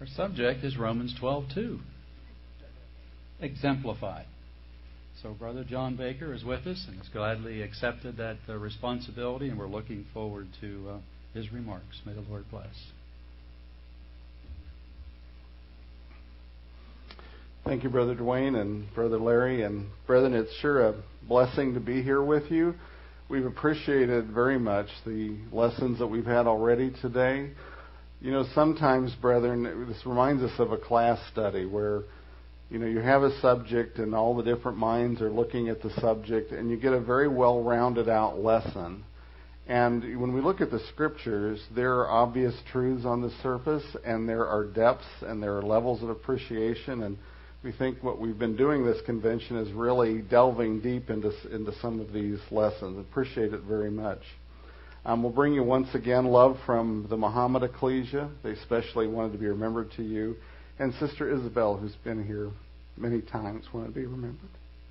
Our subject is Romans 12:2. Exemplified. So Brother John Baker is with us and has gladly accepted that responsibility, and we're looking forward to his remarks. May the Lord bless. Thank you, Brother Dwayne and Brother Larry. And brethren, it's sure a blessing to be here with you. We've appreciated very much the lessons that we've had already today. You know, sometimes, brethren, this reminds us of a class study where, you know, you have a subject and all the different minds are looking at the subject and you get a very well-rounded out lesson. And when we look at the Scriptures, there are obvious truths on the surface and there are depths and there are levels of appreciation, and we think what we've been doing this convention is really delving deep into some of these lessons. Appreciate it very much. We'll bring you once again love from the Muhammad Ecclesia. They especially wanted to be remembered to you. And Sister Isabel, who's been here many times, wanted to be remembered.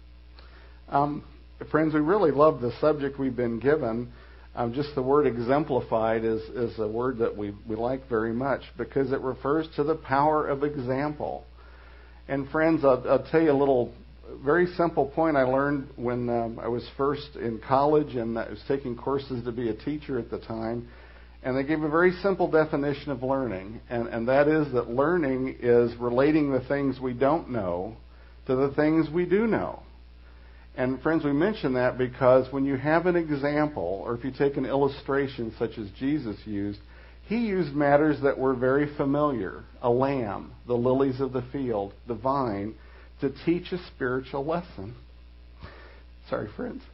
Friends, we really love the subject we've been given. Just the word exemplified is a word that we like very much because it refers to the power of example. And friends, I'll tell you a little, very simple point I learned when I was first in college and I was taking courses to be a teacher at the time. And they gave a very simple definition of learning. And that is that learning is relating the things we don't know to the things we do know. And friends, we mention that because when you have an example, or if you take an illustration such as Jesus used, he used matters that were very familiar. A lamb, the lilies of the field, the vine, to teach a spiritual lesson. Sorry, friends.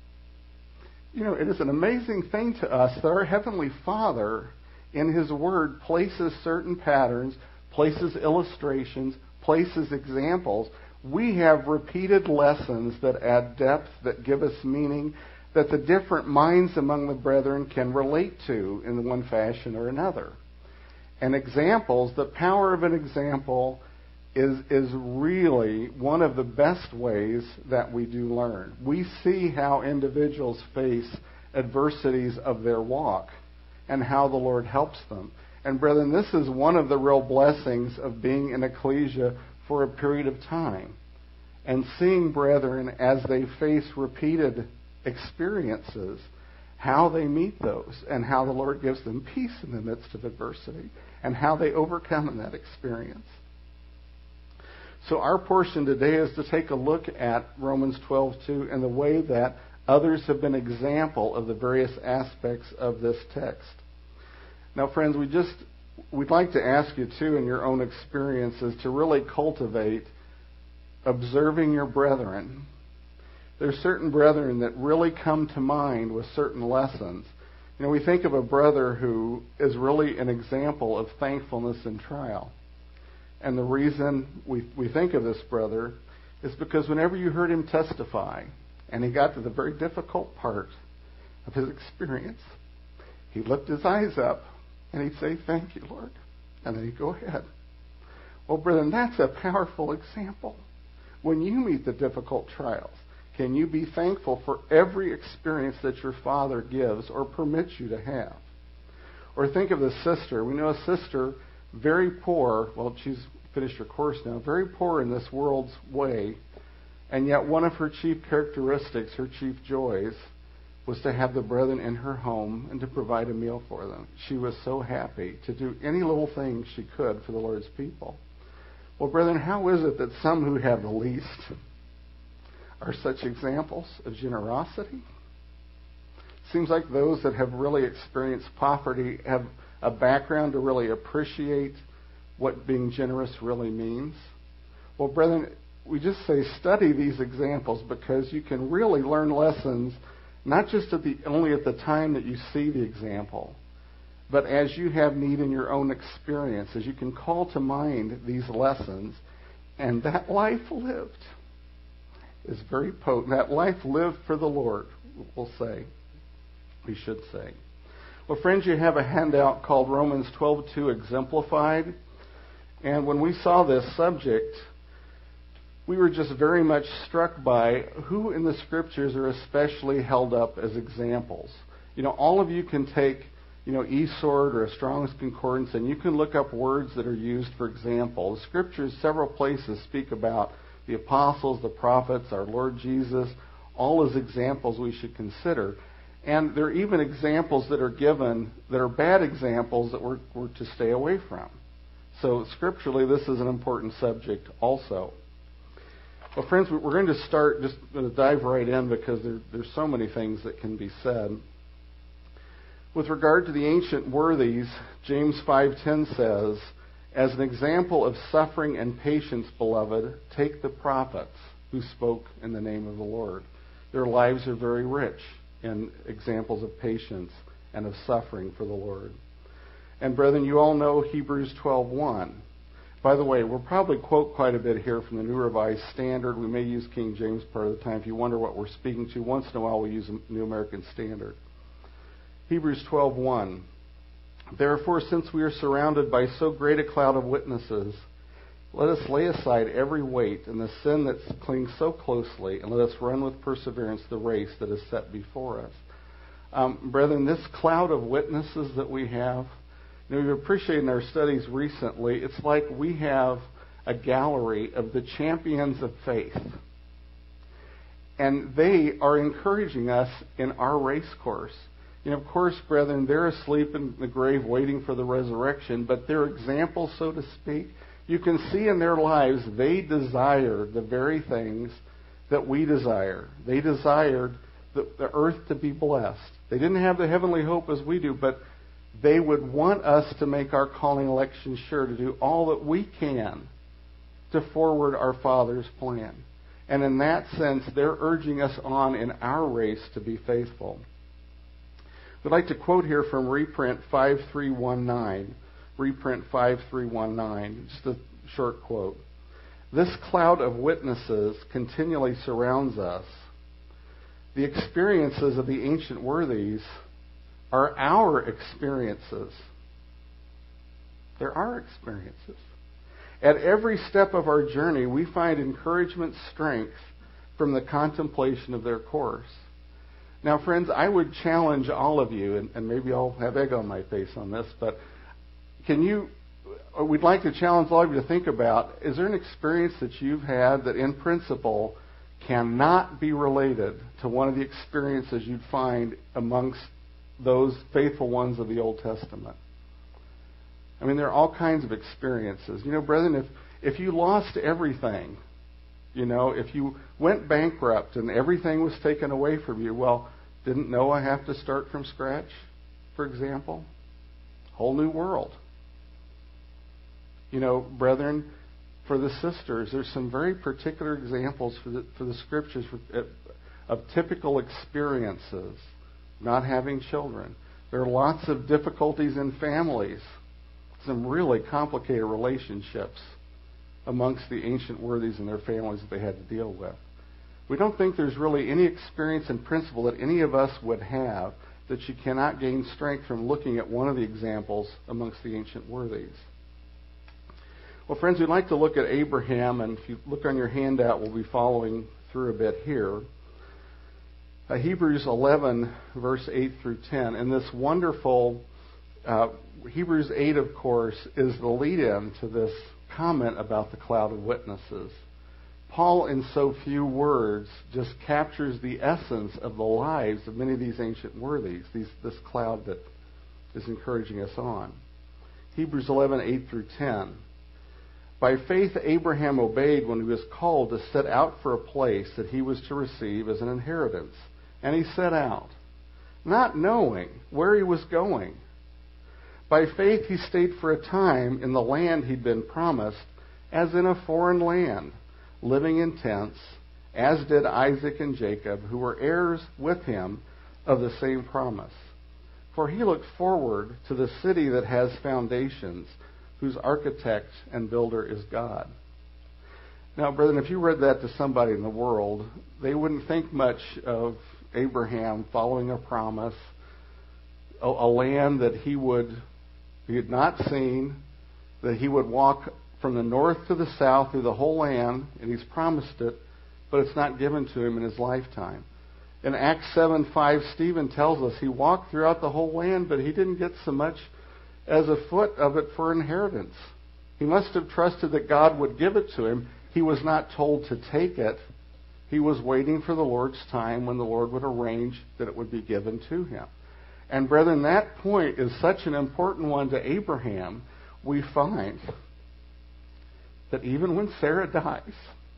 You know, it is an amazing thing to us that our Heavenly Father, in His Word, places certain patterns, places illustrations, places examples. We have repeated lessons that add depth, that give us meaning, that the different minds among the brethren can relate to in one fashion or another. And examples, the power of an example is really one of the best ways that we do learn. We see how individuals face adversities of their walk and how the Lord helps them. And brethren, this is one of the real blessings of being in ecclesia for a period of time. And seeing brethren as they face repeated experiences, how they meet those, and how the Lord gives them peace in the midst of adversity, and how they overcome in that experience. So our portion today is to take a look at Romans 12:2 and the way that others have been example of the various aspects of this text. Now, friends, we'd like to ask you too, in your own experiences, to really cultivate observing your brethren. There's certain brethren that really come to mind with certain lessons. You know, we think of a brother who is really an example of thankfulness in trial. And the reason we think of this brother is because whenever you heard him testify, and he got to the very difficult part of his experience, he'd lift his eyes up and he'd say, "Thank you, Lord." And then he'd go ahead. Well, brethren, that's a powerful example. When you meet the difficult trials, can you be thankful for every experience that your Father gives or permits you to have? Or think of the sister. We know a sister, very poor. Well, she's finished her course now. Very poor in this world's way. And yet one of her chief characteristics, her chief joys, was to have the brethren in her home and to provide a meal for them. She was so happy to do any little thing she could for the Lord's people. Well, brethren, how is it that some who have the least are such examples of generosity? Seems like those that have really experienced poverty have a background to really appreciate what being generous really means. Well, brethren, we just say study these examples because you can really learn lessons not just only at the time that you see the example, but as you have need in your own experience, as you can call to mind these lessons, and that life lived is very potent. That life lived for the Lord, we should say. Well, friends, you have a handout called Romans 12:2 Exemplified. And when we saw this subject, we were just very much struck by who in the Scriptures are especially held up as examples. You know, all of you can take eSword or a Strong's Concordance, and you can look up words that are used for example. The Scriptures, several places, speak about the apostles, the prophets, our Lord Jesus, all as examples we should consider. And there are even examples that are given that are bad examples that we're to stay away from. So scripturally, this is an important subject also. Well, friends, we're going to start, just going to dive right in because there's so many things that can be said. With regard to the ancient worthies, James 5:10 says, "As an example of suffering and patience, beloved, take the prophets who spoke in the name of the Lord. Their lives are very rich in examples of patience and of suffering for the Lord." And brethren, you all know Hebrews 12:1. By the way, we'll probably quote quite a bit here from the New Revised Standard. We may use King James part of the time. If you wonder what we're speaking to, once in a while we use a New American Standard. Hebrews 12:1. "Therefore, since we are surrounded by so great a cloud of witnesses, let us lay aside every weight and the sin that clings so closely, and let us run with perseverance the race that is set before us." Brethren, this cloud of witnesses that we have, we've appreciated in our studies recently, it's like we have a gallery of the champions of faith. And they are encouraging us in our race course. Of course, brethren, they're asleep in the grave waiting for the resurrection, but their examples, so to speak, you can see in their lives they desired the very things that we desire. They desired the earth to be blessed. They didn't have the heavenly hope as we do, but they would want us to make our calling election sure, to do all that we can to forward our Father's plan. And in that sense, they're urging us on in our race to be faithful. I'd like to quote here from reprint 5319. Reprint 5319, just a short quote. "This cloud of witnesses continually surrounds us. The experiences of the ancient worthies are our experiences. They're our experiences. At every step of our journey, we find encouragement, strength from the contemplation of their course." Now, friends, I would challenge all of you, and maybe I'll have egg on my face on this, but we'd like to challenge all of you to think about, is there an experience that you've had that in principle cannot be related to one of the experiences you'd find amongst those faithful ones of the Old Testament? I mean, there are all kinds of experiences. Brethren, if you lost everything, if you went bankrupt and everything was taken away from you, well, didn't Noah have to start from scratch, for example? Whole new world. Brethren, for the sisters, there's some very particular examples for the Scriptures of typical experiences, not having children. There are lots of difficulties in families, some really complicated relationships amongst the ancient worthies and their families that they had to deal with. We don't think there's really any experience in principle that any of us would have that you cannot gain strength from looking at one of the examples amongst the ancient worthies. Well, friends, we'd like to look at Abraham, and if you look on your handout, we'll be following through a bit here. Hebrews 11, verse 8 through 10. And this wonderful, Hebrews 8, of course, is the lead-in to this comment about the cloud of witnesses. Paul, in so few words, just captures the essence of the lives of many of these ancient worthies, this cloud that is encouraging us on. Hebrews 11, 8 through 10. "By faith Abraham obeyed when he was called to set out for a place that he was to receive as an inheritance. And he set out, not knowing where he was going. By faith he stayed for a time in the land he'd been promised, as in a foreign land, living in tents, as did Isaac and Jacob, who were heirs with him of the same promise. For he looked forward to the city that has foundations, whose architect and builder is God." Now, brethren, if you read that to somebody in the world, they wouldn't think much of Abraham following a promise, a land that he had not seen, that he would walk from the north to the south through the whole land, and he's promised it, but it's not given to him in his lifetime. In Acts 7:5, Stephen tells us he walked throughout the whole land, but he didn't get so much as a foot of it for inheritance. He must have trusted that God would give it to him. He was not told to take it. He was waiting for the Lord's time when the Lord would arrange that it would be given to him. And brethren, that point is such an important one to Abraham. We find that even when Sarah dies,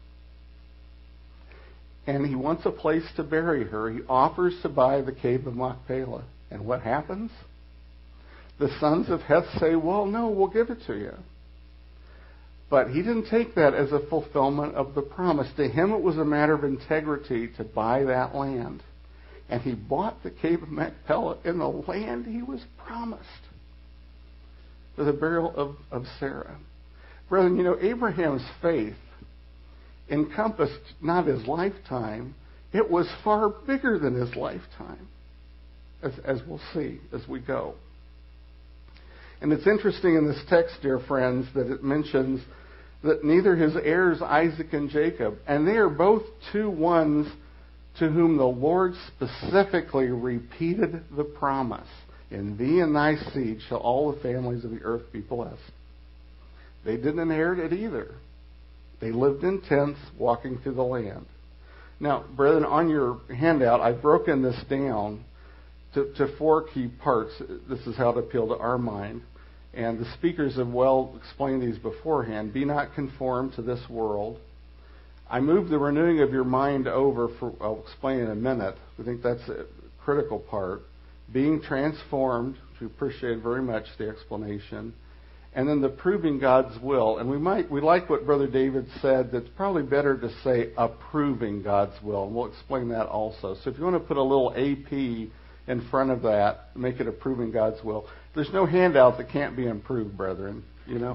and he wants a place to bury her, he offers to buy the cave of Machpelah. And what happens? The sons of Heth say, well, no, we'll give it to you. But he didn't take that as a fulfillment of the promise. To him it was a matter of integrity to buy that land. And he bought the cave of Machpelah in the land he was promised for the burial of Sarah. Brethren, Abraham's faith encompassed not his lifetime, it was far bigger than his lifetime, as we'll see as we go. And it's interesting in this text, dear friends, that it mentions that neither his heirs, Isaac and Jacob, and they are both two ones to whom the Lord specifically repeated the promise. In thee and thy seed shall all the families of the earth be blessed. They didn't inherit it either. They lived in tents walking through the land. Now, brethren, on your handout, I've broken this down to four key parts. This is how to appeal to our mind. And the speakers have well explained these beforehand. Be not conformed to this world. I moved the renewing of your mind over I'll explain in a minute. I think that's a critical part. Being transformed, which we appreciate very much the explanation. And then the proving God's will. And we like what Brother David said, that's probably better to say approving God's will. And we'll explain that also. So if you want to put a little AP in front of that, make it approving God's will. There's no handout that can't be improved, brethren,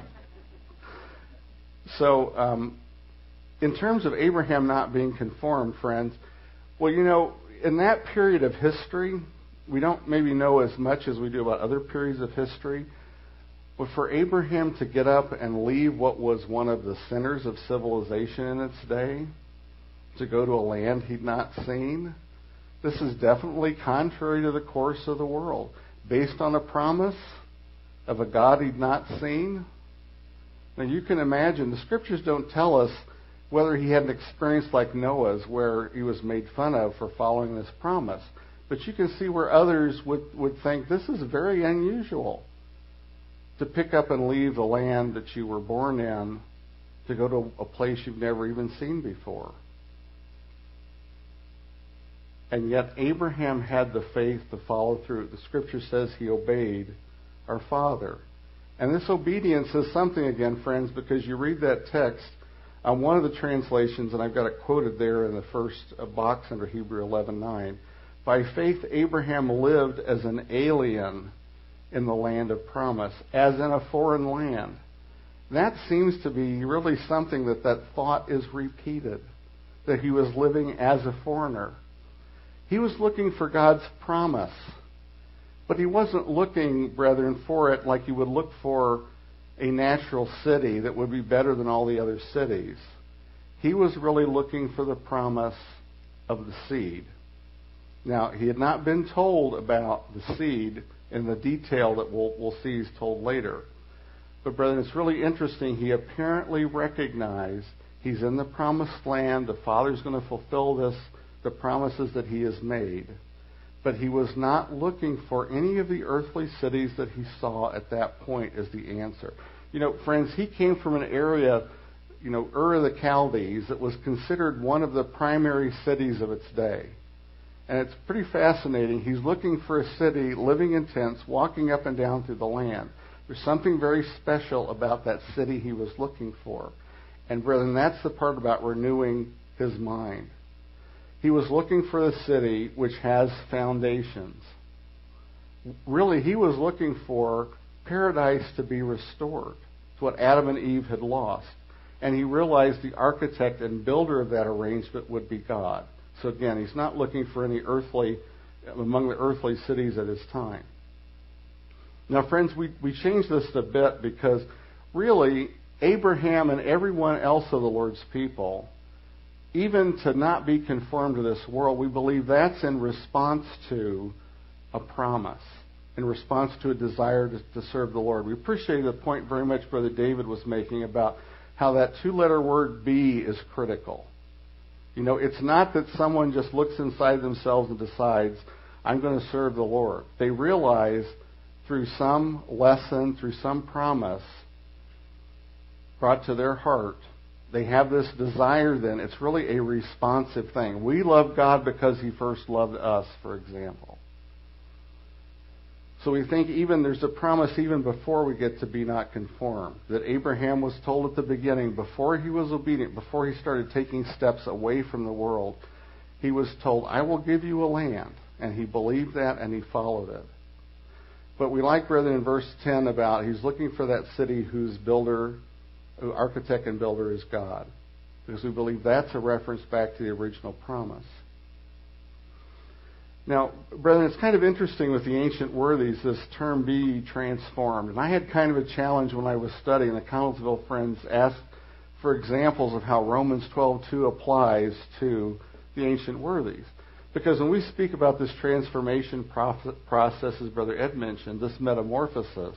So, in terms of Abraham not being conformed, friends, well, in that period of history, we don't maybe know as much as we do about other periods of history. But for Abraham to get up and leave what was one of the centers of civilization in its day, to go to a land he'd not seen, this is definitely contrary to the course of the world. Based on a promise of a God he'd not seen. Now you can imagine, the scriptures don't tell us whether he had an experience like Noah's where he was made fun of for following this promise. But you can see where others would think this is very unusual. To pick up and leave the land that you were born in to go to a place you've never even seen before. And yet Abraham had the faith to follow through. The scripture says he obeyed our father. And this obedience is something, again, friends, because you read that text on one of the translations, and I've got it quoted there in the first box under Hebrew 11:9. By faith Abraham lived as an alien in the land of promise, as in a foreign land. That seems to be really something that thought is repeated, that he was living as a foreigner. He was looking for God's promise, but he wasn't looking, brethren, for it like you would look for a natural city that would be better than all the other cities. He was really looking for the promise of the seed. Now, he had not been told about the seed in the detail that we'll see is told later. But brethren, it's really interesting. He apparently recognized he's in the promised land. The Father's going to fulfill the promises that he has made. But he was not looking for any of the earthly cities that he saw at that point as the answer. Friends, he came from an area, Ur of the Chaldees, that was considered one of the primary cities of its day. And it's pretty fascinating. He's looking for a city, living in tents, walking up and down through the land. There's something very special about that city he was looking for. And brethren, that's the part about renewing his mind. He was looking for a city which has foundations. Really, he was looking for paradise to be restored. It's what Adam and Eve had lost. And he realized the architect and builder of that arrangement would be God. So again, he's not looking for any among the earthly cities at his time. Now, friends, we changed this a bit because really, Abraham and everyone else of the Lord's people even to not be conformed to this world, we believe that's in response to a promise, in response to a desire to serve the Lord. We appreciate the point very much Brother David was making about how that two-letter word be is critical. You know, it's not that someone just looks inside themselves and decides, I'm going to serve the Lord. They realize through some lesson, through some promise brought to their heart, they have this desire then. It's really a responsive thing. We love God because He first loved us, for example. So we think even there's a promise even before we get to be not conformed. That Abraham was told at the beginning, before he was obedient, before he started taking steps away from the world, he was told, I will give you a land. And he believed that and he followed it. But we like, brethren, in verse 10 about he's looking for that city whose architect and builder is God. Because we believe that's a reference back to the original promise. Now, brethren, it's kind of interesting with the ancient worthies, this term be transformed. And I had kind of a challenge when I was studying. The Connellsville friends asked for examples of how Romans 12:2 applies to the ancient worthies. Because when we speak about this transformation process, as Brother Ed mentioned, this metamorphosis,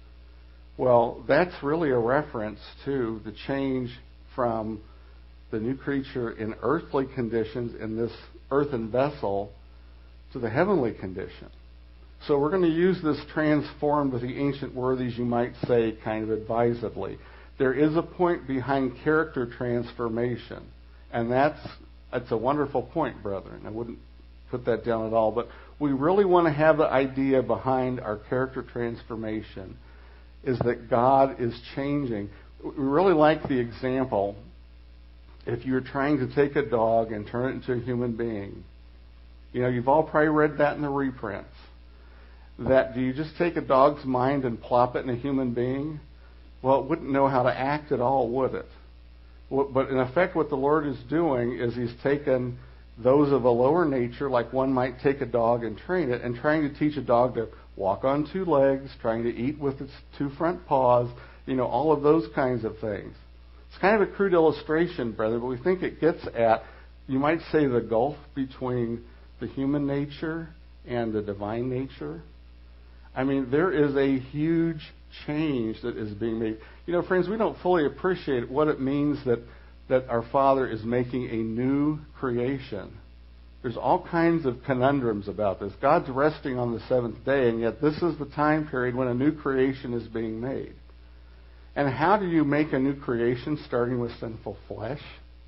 well, that's really a reference to the change from the new creature in earthly conditions in this earthen vessel to the heavenly condition. So we're going to use this transformed with the ancient worthies, you might say, kind of advisedly. There is a point behind character transformation, and that's a wonderful point, brethren. I wouldn't put that down at all, but we really want to have the idea behind our character transformation is that God is changing. We really like the example, if you're trying to take a dog and turn it into a human being. You know, you've all probably read that in the reprints. That do you just take a dog's mind and plop it in a human being? Well, it wouldn't know how to act at all, would it? But in effect, what the Lord is doing is He's taken those of a lower nature, like one might take a dog and train it, and trying to teach a dog to walk on two legs, trying to eat with its two front paws, you know, all of those kinds of things. It's kind of a crude illustration, brother, but we think it gets at, you might say, the gulf between the human nature and the divine nature. I mean, there is a huge change that is being made. You know, friends, we don't fully appreciate what it means that our Father is making a new creation. There's all kinds of conundrums about this. God's resting on the seventh day, and yet this is the time period when a new creation is being made. And how do you make a new creation starting with sinful flesh?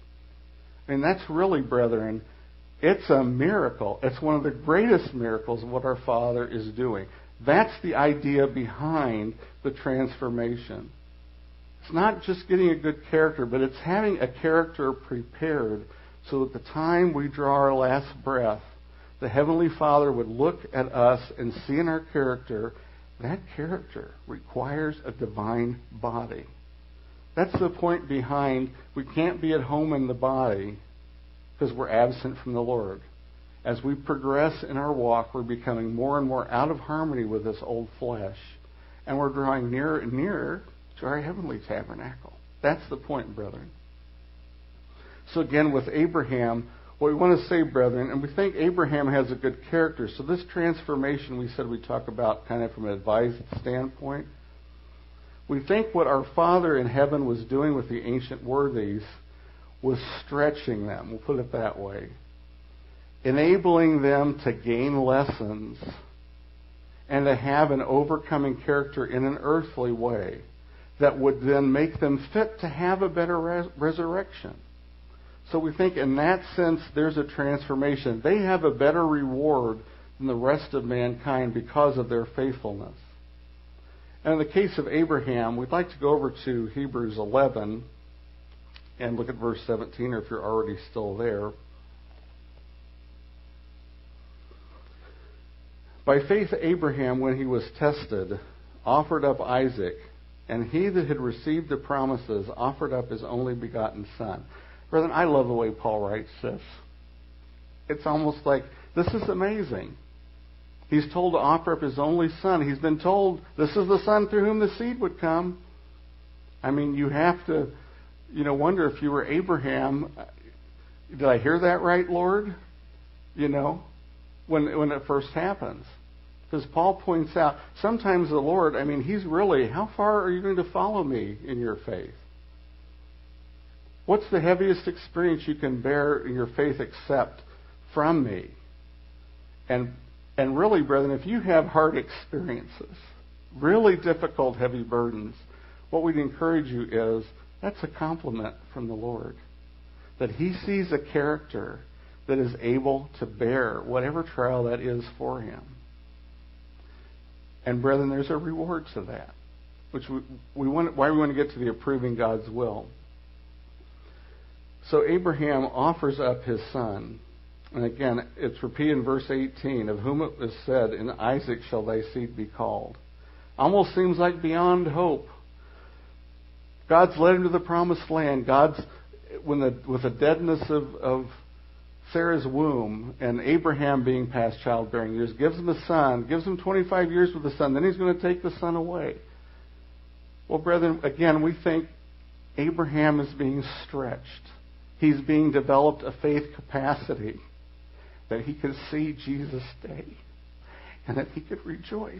I mean, that's really, brethren, it's a miracle. It's one of the greatest miracles of what our Father is doing. That's the idea behind the transformation. It's not just getting a good character, but it's having a character prepared so that the time we draw our last breath, the Heavenly Father would look at us and see in our character, that character requires a divine body. That's the point behind we can't be at home in the body because we're absent from the Lord. As we progress in our walk, we're becoming more and more out of harmony with this old flesh, and we're drawing nearer and nearer to our heavenly tabernacle. That's the point, brethren. So again, with Abraham, what we want to say, brethren, and we think Abraham has a good character. So this transformation we said we talk about kind of from an advised standpoint. We think what our Father in heaven was doing with the ancient worthies was stretching them, we'll put it that way, enabling them to gain lessons and to have an overcoming character in an earthly way that would then make them fit to have a better resurrection. So we think in that sense there's a transformation. They have a better reward than the rest of mankind because of their faithfulness. And in the case of Abraham, we'd like to go over to Hebrews 11 and look at verse 17, or if you're already still there. By faith Abraham, when he was tested, offered up Isaac, and he that had received the promises offered up his only begotten son. Brethren, I love the way Paul writes this. It's almost like, this is amazing. He's told to offer up his only son. He's been told, this is the son through whom the seed would come. I mean, you have to, wonder if you were Abraham, Did I hear that right, Lord? You know, when it first happens. Because Paul points out, sometimes the Lord, He's really, how far are you going to follow me in your faith? What's the heaviest experience you can bear in your faith except from me? And really, brethren, if you have hard experiences, really difficult, heavy burdens, what we'd encourage you is, that's a compliment from the Lord. That He sees a character that is able to bear whatever trial that is for him. And brethren, there's a reward to that. Which we want to get to the approving God's will. So Abraham offers up his son. And again, it's repeated in verse 18, of whom it was said, in Isaac shall thy seed be called. Almost seems like beyond hope. God's led him to the promised land. With the deadness of Sarah's womb and Abraham being past childbearing years, gives him a son, gives him 25 years with the son, then he's going to take the son away. Well, brethren, again, we think Abraham is being stretched. He's being developed a faith capacity that he could see Jesus' day and that he could rejoice.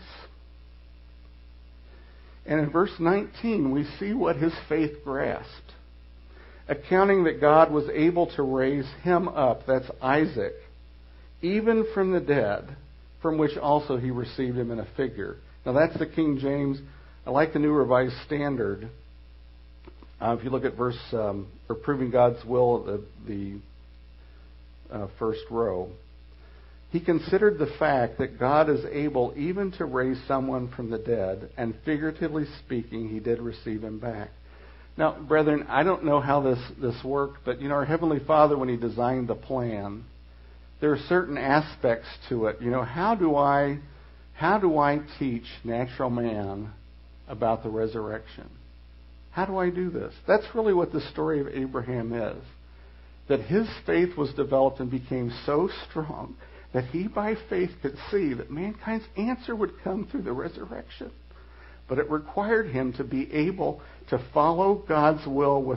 And in verse 19, we see what his faith grasped. Accounting that God was able to raise him up, that's Isaac, even from the dead, from which also he received him in a figure. Now that's the King James. I like the New Revised Standard. If you look at verse, or proving God's will, the first row, he considered the fact that God is able even to raise someone from the dead, and figuratively speaking, he did receive him back. Now, brethren, I don't know how this worked, but our Heavenly Father, when He designed the plan, there are certain aspects to it. How do I teach natural man about the resurrection? How do I do this? That's really what the story of Abraham is. That his faith was developed and became so strong that he by faith could see that mankind's answer would come through the resurrection. But it required him to be able to follow God's will with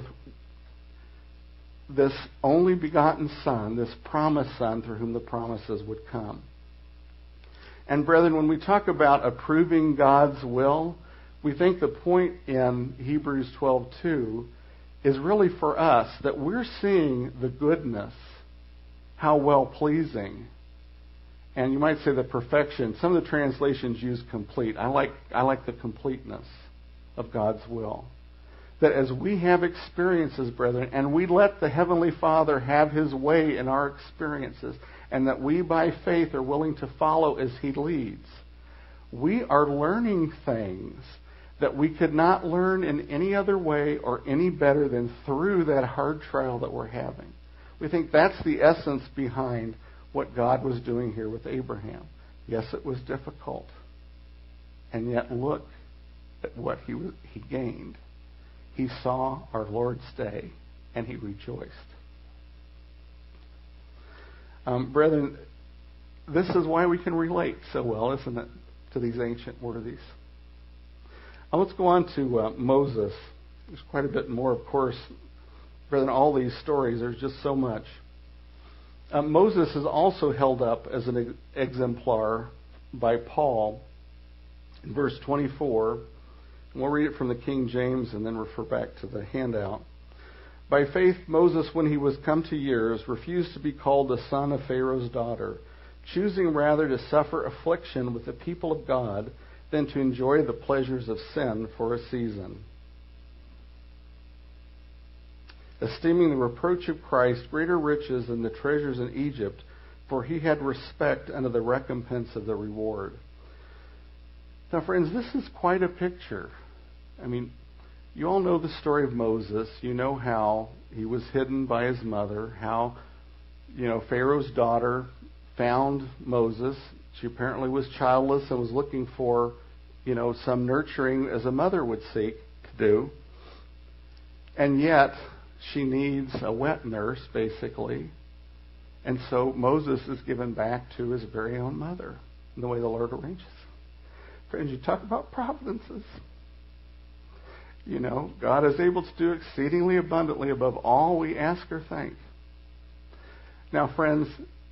this only begotten Son, this promised Son through whom the promises would come. And brethren, when we talk about approving God's will, we think the point in Hebrews 12:2 is really for us that we're seeing the goodness, how well-pleasing, and you might say the perfection. Some of the translations use complete. I like the completeness of God's will. That as we have experiences, brethren, and we let the Heavenly Father have His way in our experiences, and that we by faith are willing to follow as He leads, we are learning things that we could not learn in any other way or any better than through that hard trial that we're having. We think that's the essence behind what God was doing here with Abraham. Yes, it was difficult. And yet look at what he gained. He saw our Lord's day and he rejoiced. Brethren, this is why we can relate so well, isn't it, to these ancient worthies. Let's go on to Moses. There's quite a bit more, of course. Brethren, all these stories, there's just so much. Moses is also held up as an exemplar by Paul in verse 24. And we'll read it from the King James and then refer back to the handout. By faith, Moses, when he was come to years, refused to be called the son of Pharaoh's daughter, choosing rather to suffer affliction with the people of God than to enjoy the pleasures of sin for a season, esteeming the reproach of Christ greater riches than the treasures in Egypt, for he had respect unto the recompense of the reward. Now, friends, this is quite a picture. You all know the story of Moses. You know how he was hidden by his mother, how, Pharaoh's daughter found Moses. She apparently was childless and was looking for, some nurturing as a mother would seek to do. And yet, she needs a wet nurse, basically. And so Moses is given back to his very own mother in the way the Lord arranges. Friends, you talk about providences. God is able to do exceedingly abundantly above all we ask or think. Now, friends,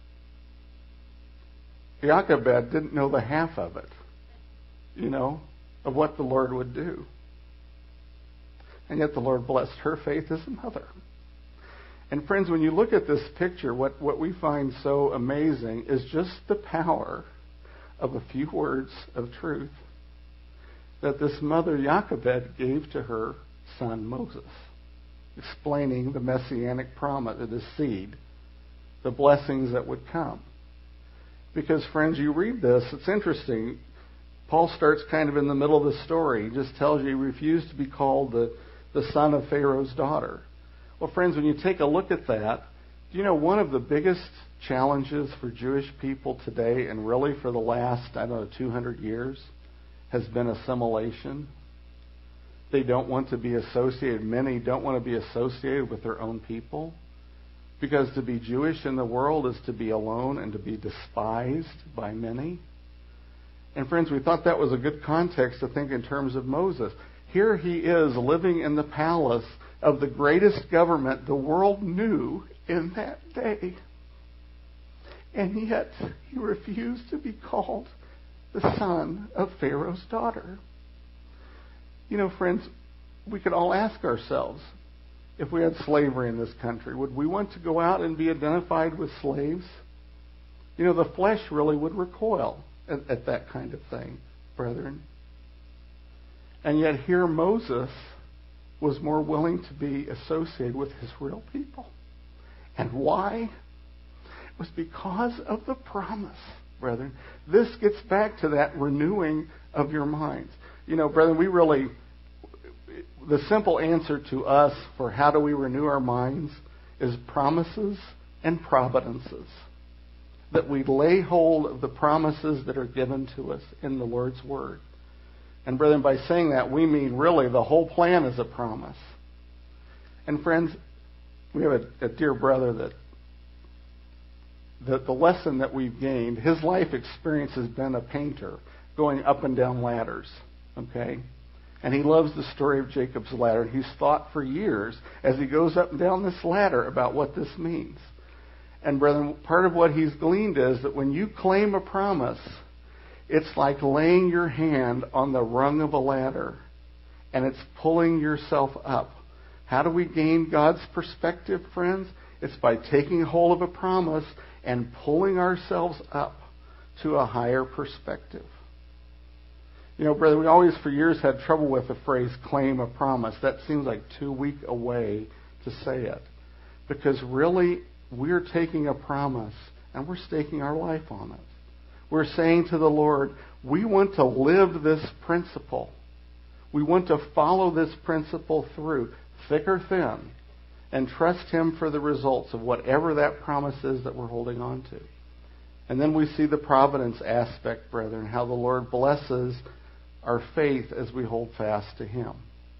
Jochebed didn't know the half of it, of what the Lord would do. And yet the Lord blessed her faith as a mother. And friends, when you look at this picture, what we find so amazing is just the power of a few words of truth that this mother Jochebed gave to her son Moses, explaining the messianic promise of the seed, the blessings that would come. Because, friends, you read this, it's interesting. Paul starts kind of in the middle of the story. He just tells you he refused to be called the son of Pharaoh's daughter. Well, friends, when you take a look at that, do you know one of the biggest challenges for Jewish people today, and really for the last, 200 years, has been assimilation? They don't want to be associated. Many don't want to be associated with their own people. Because to be Jewish in the world is to be alone and to be despised by many. And friends, we thought that was a good context to think in terms of Moses. Here he is living in the palace of the greatest government the world knew in that day. And yet he refused to be called the son of Pharaoh's daughter. Friends, we could all ask ourselves, if we had slavery in this country, would we want to go out and be identified with slaves? The flesh really would recoil at that kind of thing, brethren. And yet here Moses was more willing to be associated with his real people. And why? It was because of the promise, brethren. This gets back to that renewing of your minds. Brethren, the simple answer to us for how do we renew our minds is promises and providences. That we lay hold of the promises that are given to us in the Lord's Word. And brethren, by saying that, we mean really the whole plan is a promise. And friends, we have a dear brother that the lesson that we've gained, his life experience has been a painter going up and down ladders. Okay? And he loves the story of Jacob's ladder. He's thought for years as he goes up and down this ladder about what this means. And brethren, part of what he's gleaned is that when you claim a promise, it's like laying your hand on the rung of a ladder and it's pulling yourself up. How do we gain God's perspective, friends? It's by taking hold of a promise and pulling ourselves up to a higher perspective. Brother, we always for years had trouble with the phrase claim a promise. That seems like too weak a way to say it. Because really, we're taking a promise and we're staking our life on it. We're saying to the Lord, we want to live this principle. We want to follow this principle through, thick or thin, and trust Him for the results of whatever that promise is that we're holding on to. And then we see the providence aspect, brethren, how the Lord blesses our faith as we hold fast to Him.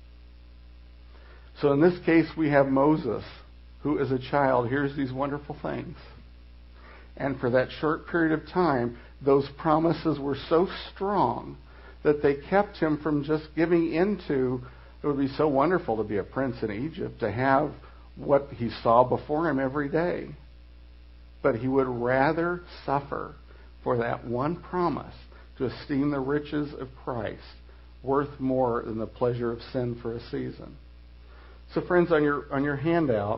So in this case, we have Moses, who as a child hears these wonderful things. And for that short period of time, those promises were so strong that they kept him from just giving into, it would be so wonderful to be a prince in Egypt, to have what he saw before him every day. But he would rather suffer for that one promise, to esteem the riches of Christ worth more than the pleasure of sin for a season. So friends, on your handout,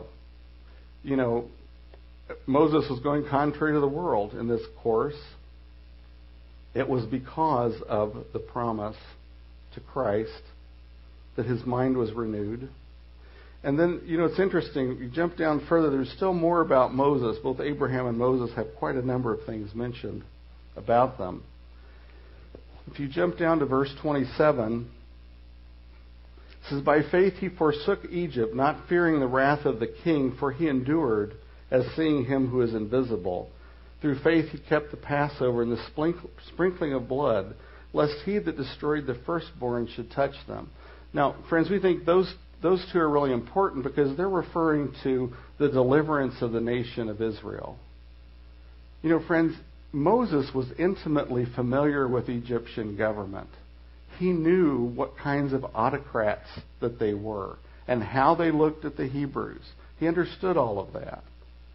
Moses was going contrary to the world in this course. It was because of the promise to Christ that his mind was renewed. And then, it's interesting, you jump down further, there's still more about Moses. Both Abraham and Moses have quite a number of things mentioned about them. If you jump down to verse 27, it says, "By faith he forsook Egypt, not fearing the wrath of the king, for he endured as seeing him who is invisible. Through faith he kept the Passover and the sprinkling of blood, lest he that destroyed the firstborn should touch them." Now, friends, we think those two are really important because they're referring to the deliverance of the nation of Israel. Friends, Moses was intimately familiar with the Egyptian government. He knew what kinds of autocrats that they were and how they looked at the Hebrews. He understood all of that.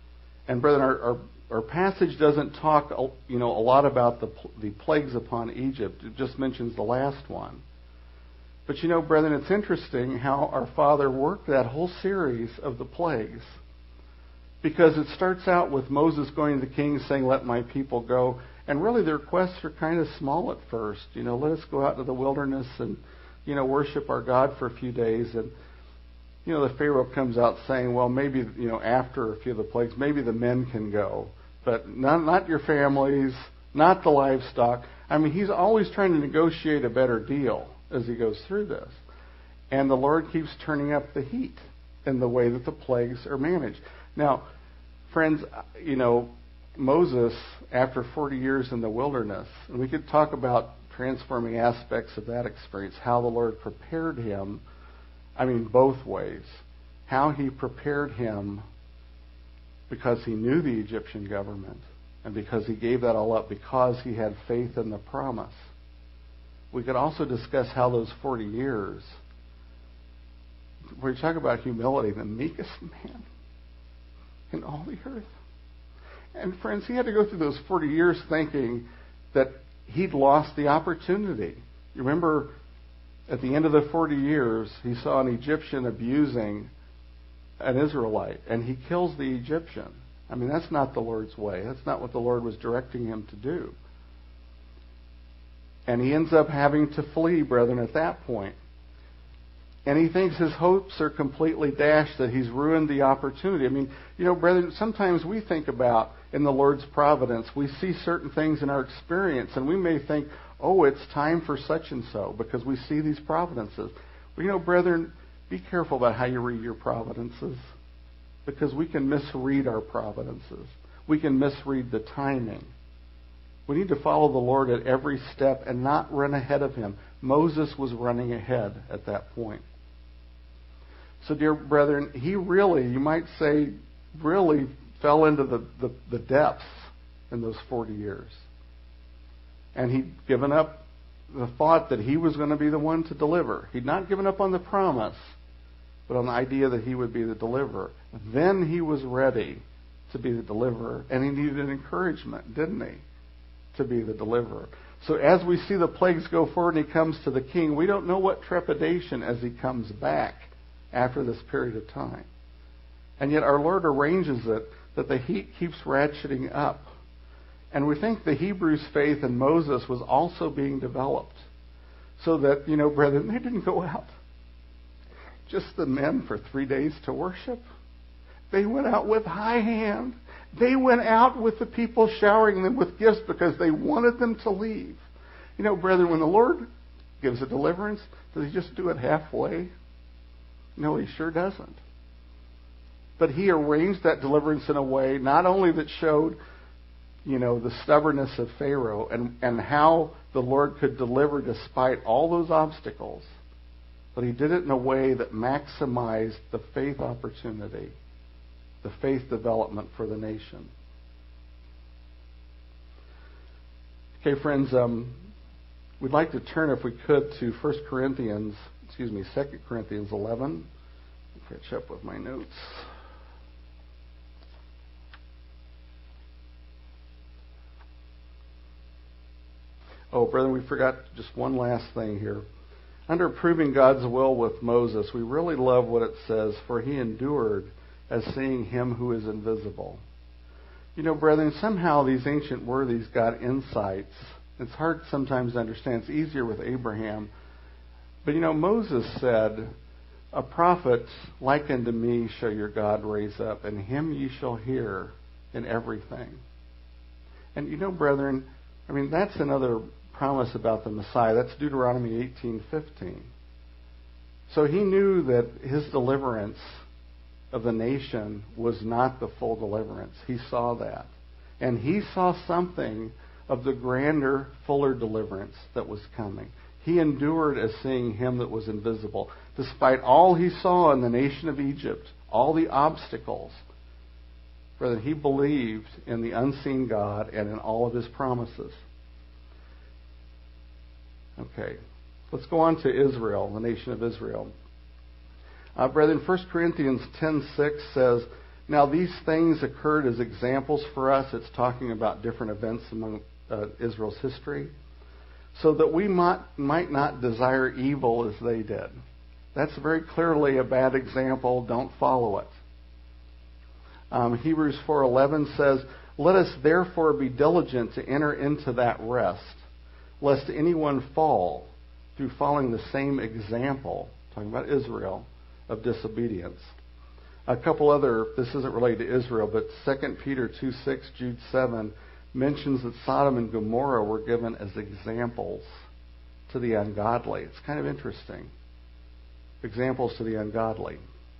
And brethren, our passage doesn't talk, a lot about the plagues upon Egypt. It just mentions the last one. But brethren, it's interesting how our Father worked that whole series of the plagues. Because it starts out with Moses going to the king saying, "Let my people go." And really the requests are kind of small at first. Let us go out to the wilderness and, worship our God for a few days. And, the Pharaoh comes out saying, well, maybe, after a few of the plagues, maybe the men can go. But not your families, not the livestock. I mean, he's always trying to negotiate a better deal as he goes through this. And the Lord keeps turning up the heat in the way that the plagues are managed. Now, friends, Moses, after 40 years in the wilderness, and we could talk about transforming aspects of that experience, how the Lord prepared him, both ways. How he prepared him because he knew the Egyptian government and because he gave that all up because he had faith in the promise. We could also discuss how those 40 years, where you talk about humility, the meekest man in all the earth. And friends, he had to go through those 40 years thinking that he'd lost the opportunity. You remember at the end of the 40 years, he saw an Egyptian abusing an Israelite, and he kills the Egyptian. That's not the Lord's way. That's not what the Lord was directing him to do. And he ends up having to flee, brethren, at that point. And he thinks his hopes are completely dashed, that he's ruined the opportunity. Brethren, sometimes we think about in the Lord's providence, we see certain things in our experience, and we may think, oh, it's time for such and so, because we see these providences. Well, brethren, be careful about how you read your providences, because we can misread our providences. We can misread the timing. We need to follow the Lord at every step and not run ahead of him. Moses was running ahead at that point. So, dear brethren, he really, you might say, really fell into the depths in those 40 years. And he'd given up the thought that he was going to be the one to deliver. He'd not given up on the promise, but on the idea that he would be the deliverer. Then he was ready to be the deliverer, and he needed an encouragement, didn't he, to be the deliverer. So as we see the plagues go forward and he comes to the king, we don't know what trepidation as he comes back after this period of time. And yet our Lord arranges it that the heat keeps ratcheting up. And we think the Hebrews' faith in Moses was also being developed. So that, brethren, they didn't go out just the men for 3 days to worship. They went out with high hand. They went out with the people showering them with gifts because they wanted them to leave. Brethren, when the Lord gives a deliverance, does he just do it halfway? No, he sure doesn't. But he arranged that deliverance in a way not only that showed, the stubbornness of Pharaoh and how the Lord could deliver despite all those obstacles, but he did it in a way that maximized the faith opportunity, the faith development for the nation. Okay, friends, we'd like to turn, if we could, to 2 Corinthians 11. Catch up with my notes. Oh, brethren, we forgot just one last thing here. Under proving God's will with Moses, we really love what it says, for he endured as seeing him who is invisible. Brethren, somehow these ancient worthies got insights. It's hard sometimes to understand. It's easier with Abraham. But Moses said, a prophet like unto me shall your God raise up, and him ye shall hear in everything. And brethren, that's another promise about the Messiah. That's Deuteronomy 18:15. So he knew that his deliverance of the nation was not the full deliverance. He saw that. And he saw something of the grander, fuller deliverance that was coming. He endured as seeing him that was invisible. Despite all he saw in the nation of Egypt, all the obstacles, brother, he believed in the unseen God and in all of his promises. Okay, let's go on to Israel, the nation of Israel. Brethren, 1 Corinthians 10:6 says, Now, these things occurred as examples for us. It's talking about different events among Israel's history, so that we might not desire evil as they did. That's very clearly a bad example. Don't follow it. Hebrews 4:11 says, "Let us therefore be diligent to enter into that rest, lest anyone fall through following the same example," talking about Israel, "of disobedience." A couple other, this isn't related to Israel, but 2 Peter 2:6, Jude 7 mentions that Sodom and Gomorrah were given as examples to the ungodly. It's kind of interesting. Examples to the ungodly.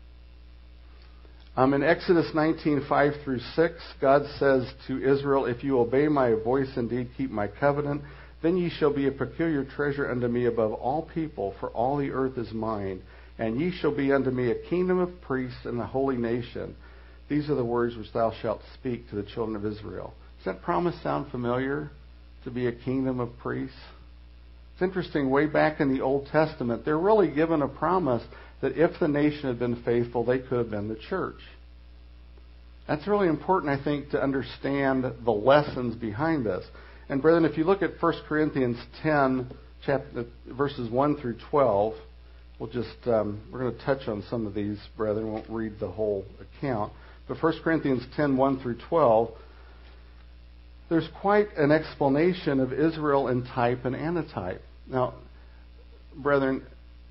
In Exodus 19:5-6, God says to Israel, "If you obey my voice, indeed keep my covenant, then ye shall be a peculiar treasure unto me above all people, for all the earth is mine. And ye shall be unto me a kingdom of priests and a holy nation. These are the words which thou shalt speak to the children of Israel." Does that promise sound familiar? To be a kingdom of priests? It's interesting, way back in the Old Testament, they're really given a promise that if the nation had been faithful, they could have been the church. That's really important, I think, to understand the lessons behind this. And brethren, if you look at 1 Corinthians 10, verses 1 through 12, we're going to touch on some of these, brethren. We won't read the whole account. But 1 Corinthians 10, 1 through 12, there's quite an explanation of Israel in type and antitype. Now, brethren,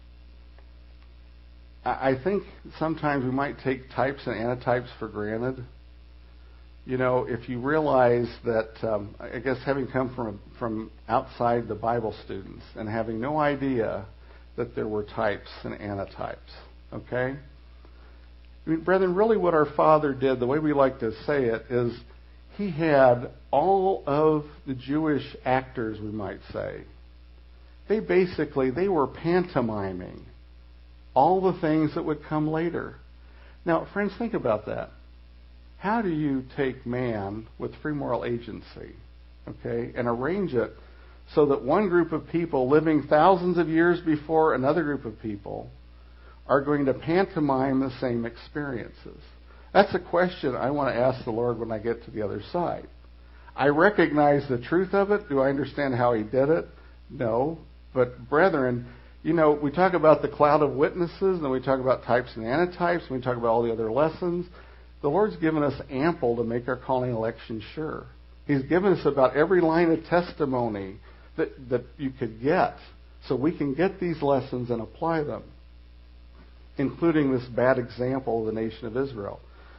I think sometimes we might take types and antitypes for granted. You know, if you realize that, I guess having come from outside the Bible students and having no idea that there were types and antitypes, okay? I mean, brethren, really what our Father did, the way we like to say it, is He had all of the Jewish actors, we might say. They were pantomiming all the things that would come later. Now, friends, think about that. How do you take man with free moral agency, okay, and arrange it so that one group of people living thousands of years before another group of people are going to pantomime the same experiences? That's a question I want to ask the Lord when I get to the other side. I recognize the truth of it. Do I understand how He did it? No. But brethren, you know, we talk about the cloud of witnesses, and we talk about types and antitypes, and we talk about all the other lessons. The Lord's given us ample to make our calling and election sure. He's given us about every line of testimony that you could get, so we can get these lessons and apply them, including this bad example of the nation of Israel.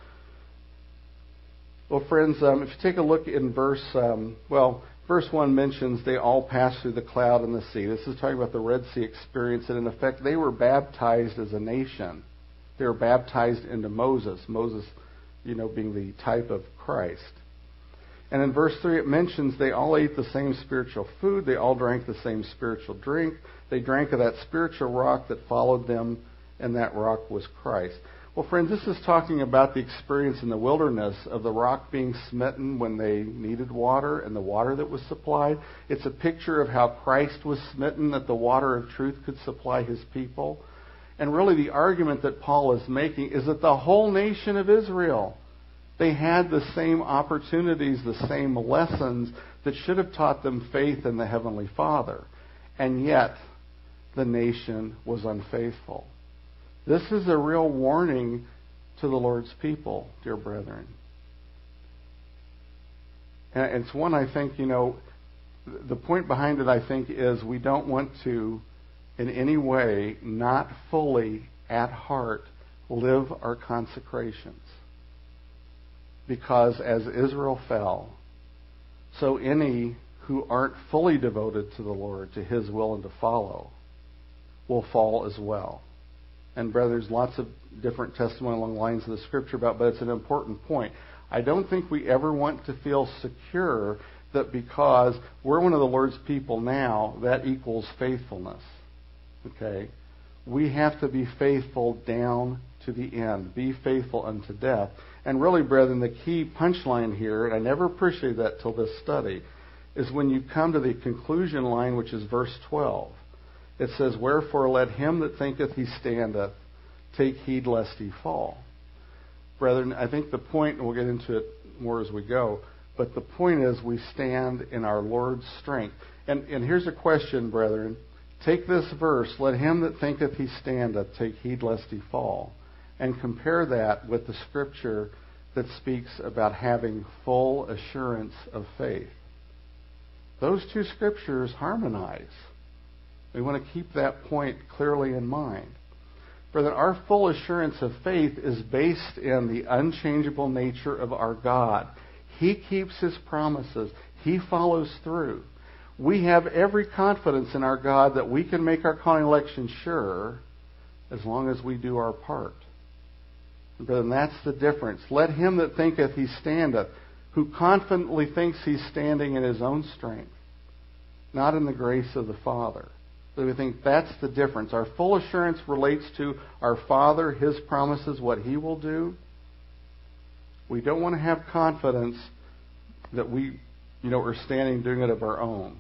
Well, friends, if you take a look in verse 1 mentions they all passed through the cloud and the sea. This is talking about the Red Sea experience, and in effect, they were baptized as a nation. They were baptized into Moses. Moses, you know, being the type of Christ. And in verse 3, it mentions they all ate the same spiritual food. They all drank the same spiritual drink. They drank of that spiritual rock that followed them, and that rock was Christ. Well, friends, this is talking about the experience in the wilderness of the rock being smitten when they needed water and the water that was supplied. It's a picture of how Christ was smitten, that the water of truth could supply His people. And really the argument that Paul is making is that the whole nation of Israel, they had the same opportunities, the same lessons that should have taught them faith in the Heavenly Father. And yet, the nation was unfaithful. This is a real warning to the Lord's people, dear brethren. And it's one, I think, you know, the point behind it, I think, is we don't want to, in any way, not fully, at heart, live our consecrations. Because as Israel fell, so any who aren't fully devoted to the Lord, to His will and to follow, will fall as well. And brethren, there's lots of different testimony along the lines of the Scripture about, but it's an important point. I don't think we ever want to feel secure that because we're one of the Lord's people now, that equals faithfulness. Okay? We have to be faithful down to the end. Be faithful unto death. And really, brethren, the key punchline here, and I never appreciated that till this study, is when you come to the conclusion line, which is verse 12. It says, "Wherefore let him that thinketh he standeth take heed lest he fall." brethren, I think the point, and we'll get into it more as we go, but the point is we stand in our Lord's strength. And here's a question, brethren. Take this verse, let him that thinketh he standeth take heed lest he fall, and compare that with the scripture that speaks about having full assurance of faith. Those two scriptures harmonize. We want to keep that point clearly in mind. Brethren, our full assurance of faith is based in the unchangeable nature of our God. He keeps His promises. He follows through. We have every confidence in our God that we can make our calling election sure as long as we do our part. Brethren, that's the difference. Let him that thinketh he standeth, who confidently thinks he's standing in his own strength, not in the grace of the Father. So we think that's the difference. Our full assurance relates to our Father, His promises, what He will do. We don't want to have confidence that we, are standing doing it of our own.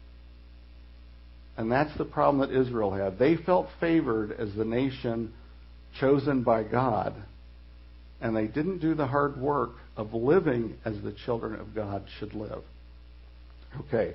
And that's the problem that Israel had. They felt favored as the nation chosen by God, and they didn't do the hard work of living as the children of God should live. Okay.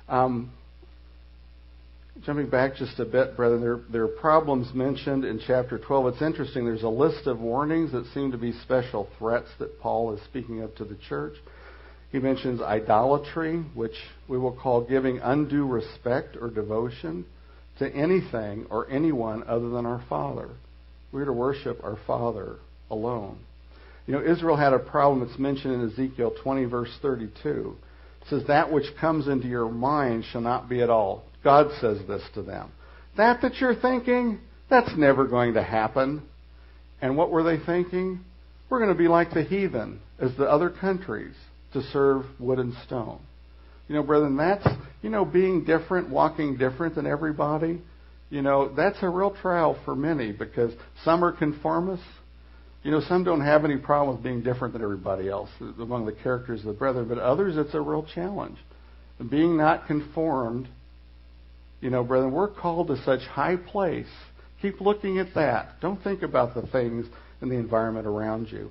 Jumping back just a bit, brethren, there are problems mentioned in chapter 12. It's interesting. There's a list of warnings that seem to be special threats that Paul is speaking of to the church. He mentions idolatry, which we will call giving undue respect or devotion to anything or anyone other than our Father. We're to worship our Father alone. Israel had a problem. It's mentioned in Ezekiel 20, verse 32. It says, that which comes into your mind shall not be at all. God says this to them. That you're thinking, that's never going to happen. And what were they thinking? We're going to be like the heathen, as the other countries, to serve wood and stone. Brethren, that's, being different, walking different than everybody. That's a real trial for many, because some are conformists. Some don't have any problem with being different than everybody else among the characters of the brethren, but others it's a real challenge. Being not conformed, brethren, we're called to such high place. Keep looking at that. Don't think about the things in the environment around you.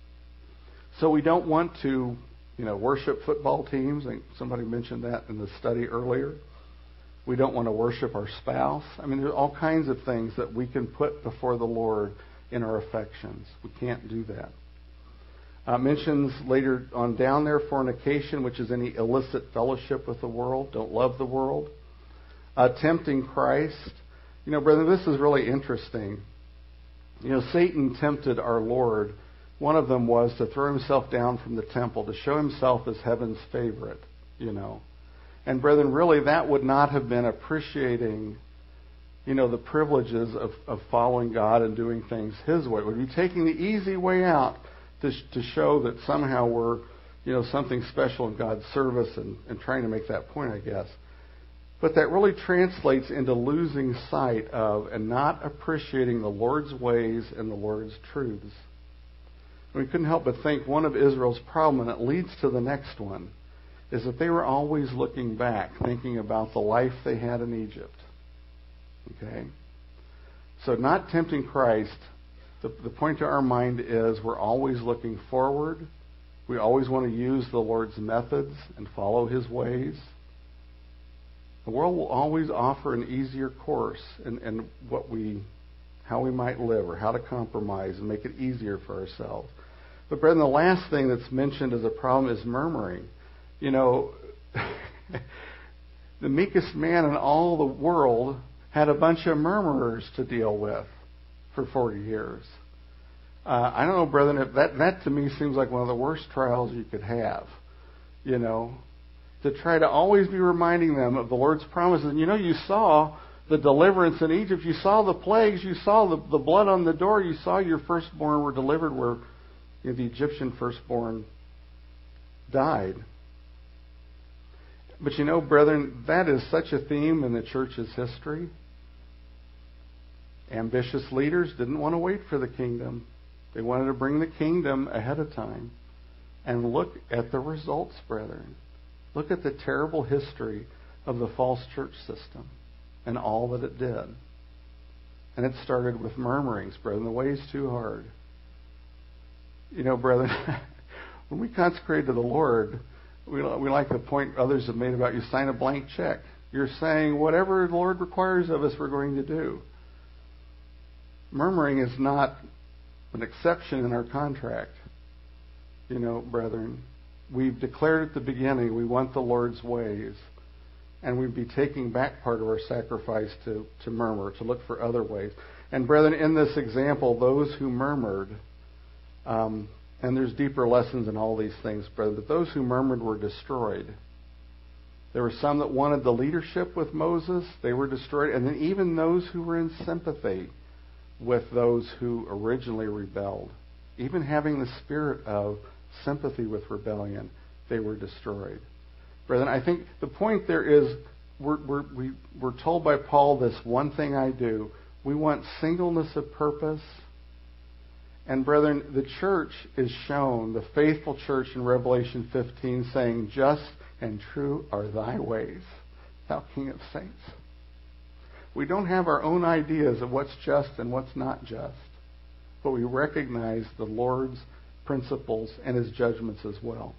So we don't want to, worship football teams. I think somebody mentioned that in the study earlier. We don't want to worship our spouse. There's all kinds of things that we can put before the Lord in our affections. We can't do that. Mentions later on down there fornication, which is any illicit fellowship with the world. Don't love the world. Tempting Christ. Brethren, this is really interesting. Satan tempted our Lord. One of them was to throw himself down from the temple, to show himself as heaven's favorite, And brethren, really that would not have been appreciating, the privileges of following God and doing things His way. It would be taking the easy way out to show that somehow we're, something special in God's service and trying to make that point, I guess. But that really translates into losing sight of and not appreciating the Lord's ways and the Lord's truths. We couldn't help but think one of Israel's problems, and it leads to the next one, is that they were always looking back, thinking about the life they had in Egypt. Okay? So not tempting Christ, the point to our mind is we're always looking forward. We always want to use the Lord's methods and follow His ways. The world will always offer an easier course in how we might live or how to compromise and make it easier for ourselves. But brethren, the last thing that's mentioned as a problem is murmuring. The meekest man in all the world had a bunch of murmurers to deal with for 40 years. I don't know, brethren, if that to me seems like one of the worst trials you could have. To try to always be reminding them of the Lord's promises. And you saw the deliverance in Egypt. You saw the plagues. You saw the blood on the door. You saw your firstborn were delivered where the Egyptian firstborn died. But brethren, that is such a theme in the church's history. Ambitious leaders didn't want to wait for the kingdom. They wanted to bring the kingdom ahead of time. And look at the results, brethren. Look at the terrible history of the false church system and all that it did. And it started with murmurings, brethren. The way is too hard. Brethren, when we consecrate to the Lord, we like the point others have made about you sign a blank check. You're saying whatever the Lord requires of us, we're going to do. Murmuring is not an exception in our contract. Brethren, we've declared at the beginning we want the Lord's ways, and we'd be taking back part of our sacrifice to murmur, to look for other ways. And brethren, in this example, those who murmured, and there's deeper lessons in all these things, brethren, but those who murmured were destroyed. There were some that wanted the leadership with Moses. They were destroyed. And then even those who were in sympathy with those who originally rebelled, even having the spirit of sympathy with rebellion, they were destroyed. Brethren, I think the point there is we're told by Paul this one thing I do. We want singleness of purpose. And brethren, the church is shown, the faithful church in Revelation 15, saying, just and true are thy ways, thou King of saints. We don't have our own ideas of what's just and what's not just, but we recognize the Lord's principles and his judgments as well.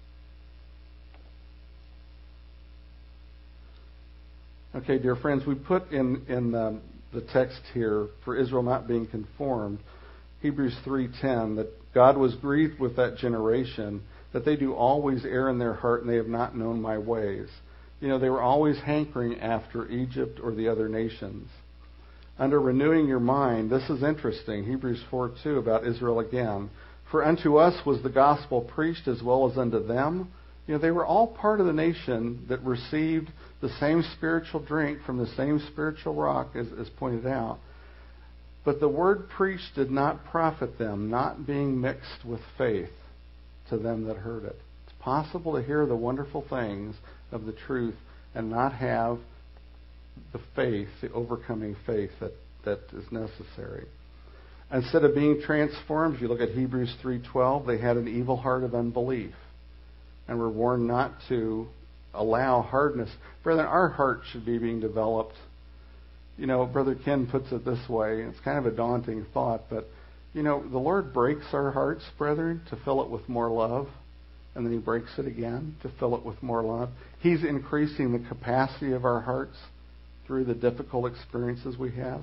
Okay, dear friends, we put in the text here, for Israel not being conformed, Hebrews 3:10, that God was grieved with that generation, that they do always err in their heart, and they have not known my ways. They were always hankering after Egypt or the other nations. Under renewing your mind, this is interesting, Hebrews 4:2 about Israel again. For unto us was the gospel preached as well as unto them. They were all part of the nation that received the same spiritual drink from the same spiritual rock, as pointed out. But the word preached did not profit them, not being mixed with faith to them that heard it. It's possible to hear the wonderful things of the truth and not have the faith, the overcoming faith that is necessary. Instead of being transformed, if you look at Hebrews 3:12, they had an evil heart of unbelief and were warned not to allow hardness. Brethren, our heart should be being developed. Brother Ken puts it this way. It's kind of a daunting thought, but, the Lord breaks our hearts, brethren, to fill it with more love. And then he breaks it again to fill it with more love. He's increasing the capacity of our hearts through the difficult experiences we have.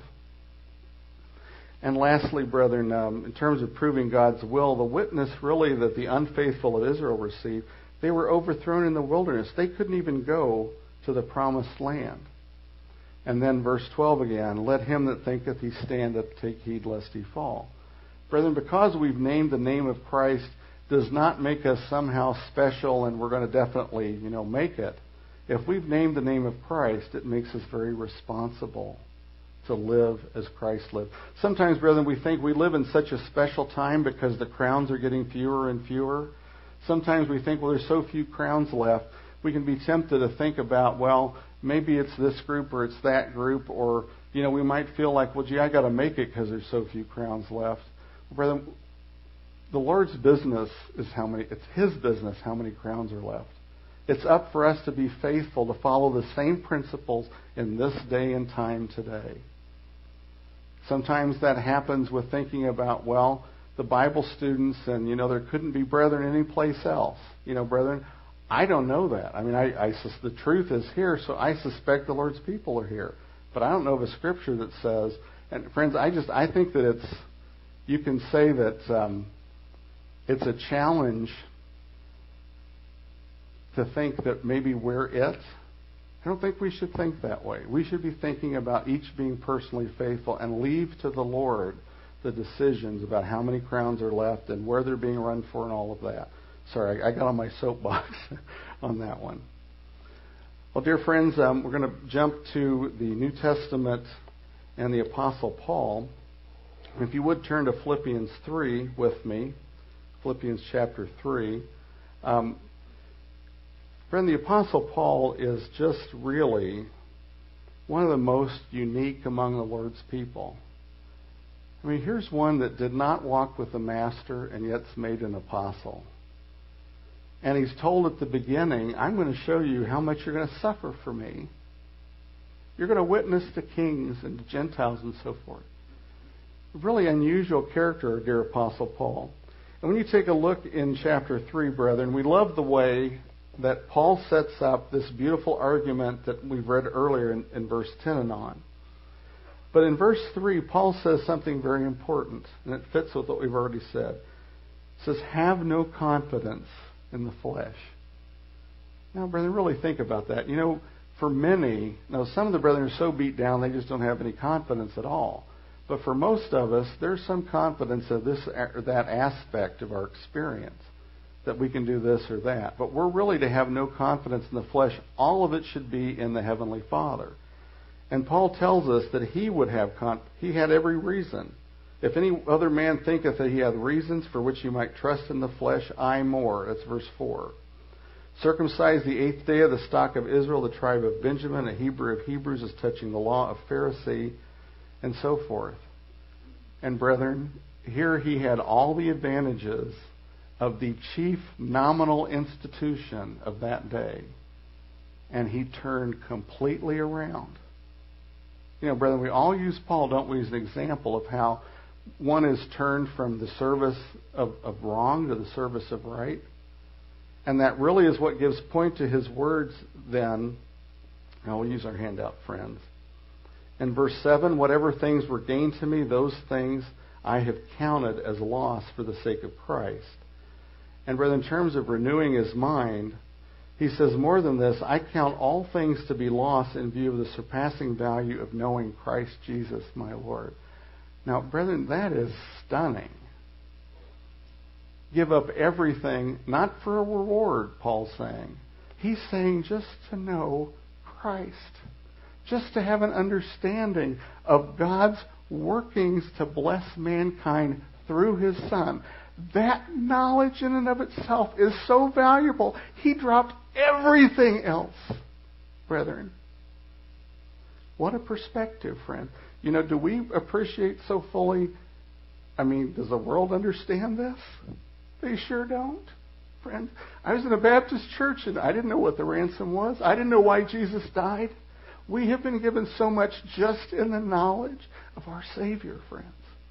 And lastly, brethren, in terms of proving God's will, the witness really that the unfaithful of Israel received, they were overthrown in the wilderness. They couldn't even go to the promised land. And then verse 12 again, let him that thinketh he standeth take heed lest he fall. Brethren, because we've named the name of Christ does not make us somehow special and we're going to definitely, make it. If we've named the name of Christ, it makes us very responsible to live as Christ lived. Sometimes, brethren, we think we live in such a special time because the crowns are getting fewer and fewer. Sometimes we think, well, there's so few crowns left. We can be tempted to think about, well, maybe it's this group or it's that group, or, we might feel like, well, gee, I got to make it because there's so few crowns left. Brethren, the Lord's business is it's his business how many crowns are left. It's up for us to be faithful, to follow the same principles in this day and time today. Sometimes that happens with thinking about, well, the Bible students and, there couldn't be brethren anyplace else. Brethren, I don't know that. I mean, the truth is here, so I suspect the Lord's people are here. But I don't know of a scripture that says, and friends, I think that you can say that it's a challenge to think that maybe we're it. I don't think we should think that way. We should be thinking about each being personally faithful and leave to the Lord the decisions about how many crowns are left and where they're being run for and all of that. Sorry, I got on my soapbox on that one. Well, dear friends, we're going to jump to the New Testament and the Apostle Paul. If you would turn to Philippians 3 with me, Philippians chapter 3. Friend, the Apostle Paul is just really one of the most unique among the Lord's people. I mean, here's one that did not walk with the Master and yet's made an apostle. And he's told at the beginning, I'm going to show you how much you're going to suffer for me. You're going to witness to kings and to Gentiles and so forth. A really unusual character, dear Apostle Paul. And when you take a look in chapter 3, brethren, we love the way that Paul sets up this beautiful argument that we've read earlier in verse 10 and on. But in verse 3, Paul says something very important, and it fits with what we've already said. It says, have no confidence in the flesh. Now, brethren, really think about that. You know, for many, now some of the brethren are so beat down they just don't have any confidence at all. But for most of us, there's some confidence of this or that aspect of our experience, that we can do this or that. But we're really to have no confidence in the flesh. All of it should be in the Heavenly Father. And Paul tells us that he would have he had every reason. If any other man thinketh that he hath reasons for which he might trust in the flesh, I more. That's verse 4. Circumcised the 8th day of the stock of Israel, the tribe of Benjamin, a Hebrew of Hebrews, as touching the law, a Pharisee, and so forth. And brethren, here he had all the advantages of the chief nominal institution of that day. And he turned completely around. You know, brethren, we all use Paul, don't we, as an example of how one is turned from the service of wrong to the service of right. And that really is what gives point to his words then. Now we'll use our handout, friends. In verse 7, whatever things were gained to me, those things I have counted as loss for the sake of Christ. And brethren, in terms of renewing his mind, he says more than this, I count all things to be lost in view of the surpassing value of knowing Christ Jesus my Lord. Now, brethren, that is stunning. Give up everything, not for a reward, Paul's saying. He's saying just to know Christ. Just to have an understanding of God's workings to bless mankind through his Son. That knowledge in and of itself is so valuable. He dropped everything else, brethren. What a perspective, friend. You know, do we appreciate so fully? I mean, does the world understand this? They sure don't, friend. I was in a Baptist church and I didn't know what the ransom was. I didn't know why Jesus died. We have been given so much just in the knowledge of our Savior, friends.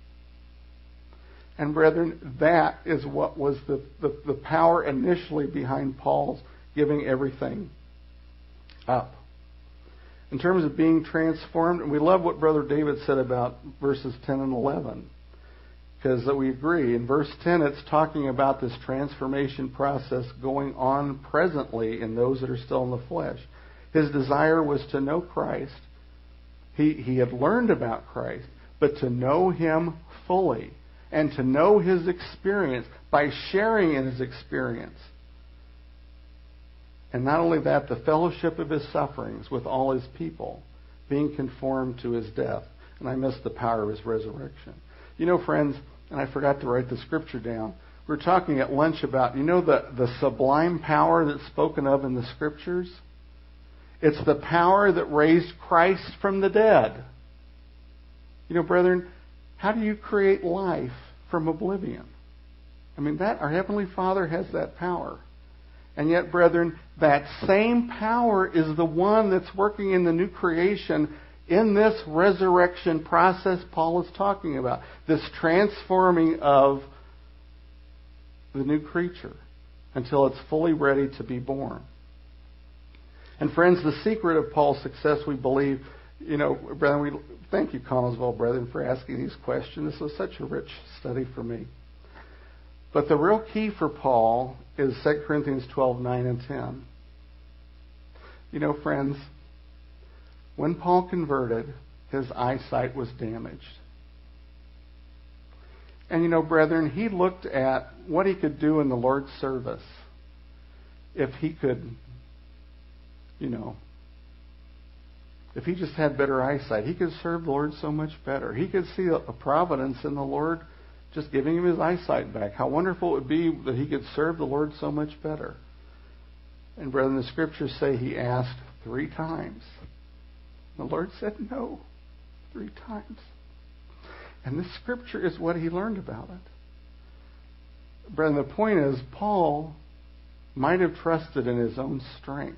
And brethren, that is what was the power initially behind Paul's giving everything up. In terms of being transformed, and we love what Brother David said about verses 10 and 11. Because we agree. In verse 10, it's talking about this transformation process going on presently in those that are still in the flesh. His desire was to know Christ. He had learned about Christ, but to know Him fully and to know His experience by sharing in His experience. And not only that, the fellowship of His sufferings with all His people, being conformed to His death. And I missed the power of His resurrection. You know, friends, and I forgot to write the scripture down. We were talking at lunch about, you know, the sublime power that's spoken of in the scriptures? It's the power that raised Christ from the dead. You know, brethren, how do you create life from oblivion? I mean, that our Heavenly Father has that power. And yet, brethren, that same power is the one that's working in the new creation in this resurrection process Paul is talking about. This transforming of the new creature until it's fully ready to be born. And friends, the secret of Paul's success, we believe, you know, brethren, thank you, Connellsville brethren, for asking these questions. This was such a rich study for me. But the real key for Paul is 2 Corinthians 12, 9 and 10. You know, friends, when Paul converted, his eyesight was damaged. And you know, brethren, he looked at what he could do in the Lord's service if he could, you know, if he just had better eyesight. He could serve the Lord so much better. He could see a providence in the Lord just giving him his eyesight back. How wonderful it would be that he could serve the Lord so much better. And brethren, the scriptures say he asked 3 times. The Lord said no 3 times. And this scripture is what he learned about it. Brethren, the point is, Paul might have trusted in his own strength.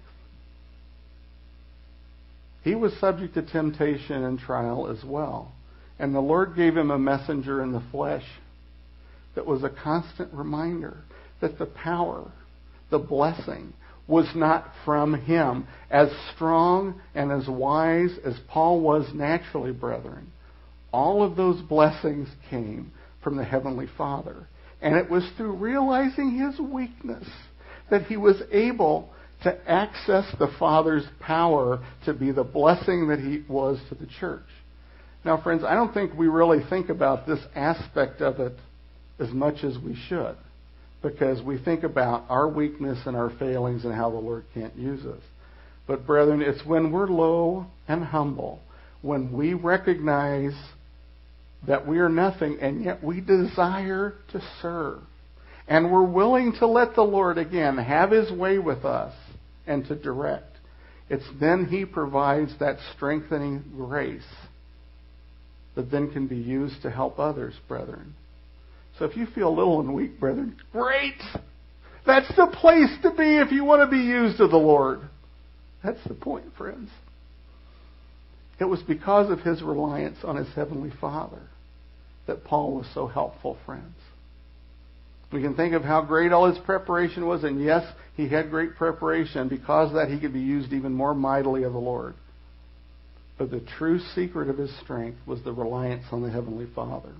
He was subject to temptation and trial as well. And the Lord gave him a messenger in the flesh that was a constant reminder that the power, the blessing, was not from him. As strong and as wise as Paul was naturally, brethren, all of those blessings came from the Heavenly Father. And it was through realizing his weakness that he was able to access the Father's power to be the blessing that he was to the church. Now, friends, I don't think we really think about this aspect of it as much as we should, because we think about our weakness and our failings and how the Lord can't use us. But, brethren, it's when we're low and humble, when we recognize that we are nothing and yet we desire to serve, and we're willing to let the Lord again have his way with us and to direct. It's then he provides that strengthening grace that then can be used to help others, brethren. So if you feel little and weak, brethren, great! That's the place to be if you want to be used of the Lord. That's the point, friends. It was because of his reliance on his Heavenly Father that Paul was so helpful, friends. We can think of how great all his preparation was, and yes, he had great preparation. Because of that, he could be used even more mightily of the Lord. But the true secret of his strength was the reliance on the Heavenly Father.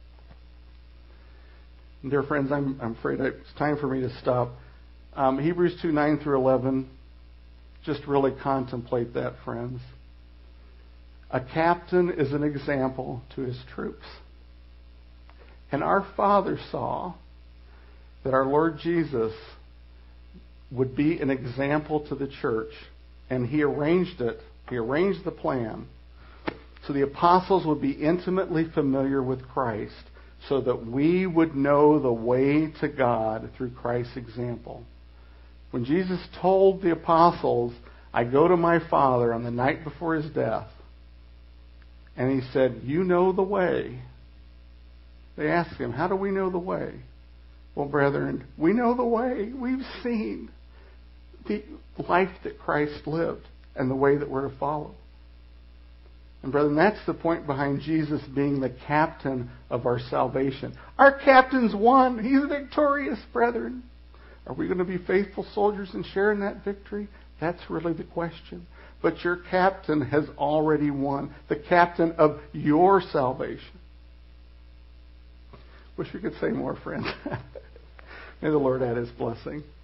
And dear friends, I'm afraid it's time for me to stop. Hebrews 2, 9 through 11, just really contemplate that, friends. A captain is an example to his troops. And our Father saw that our Lord Jesus would be an example to the church. And he arranged it. He arranged the plan so the apostles would be intimately familiar with Christ, so that we would know the way to God through Christ's example. When Jesus told the apostles, I go to my Father on the night before his death, and he said, you know the way. They asked him, how do we know the way? Well, brethren, we know the way. We've seen the life that Christ lived and the way that we're to follow. And brethren, that's the point behind Jesus being the captain of our salvation. Our captain's won. He's victorious, brethren. Are we going to be faithful soldiers and share in that victory? That's really the question. But your captain has already won. The captain of your salvation. Wish we could say more, friends. May the Lord add his blessing.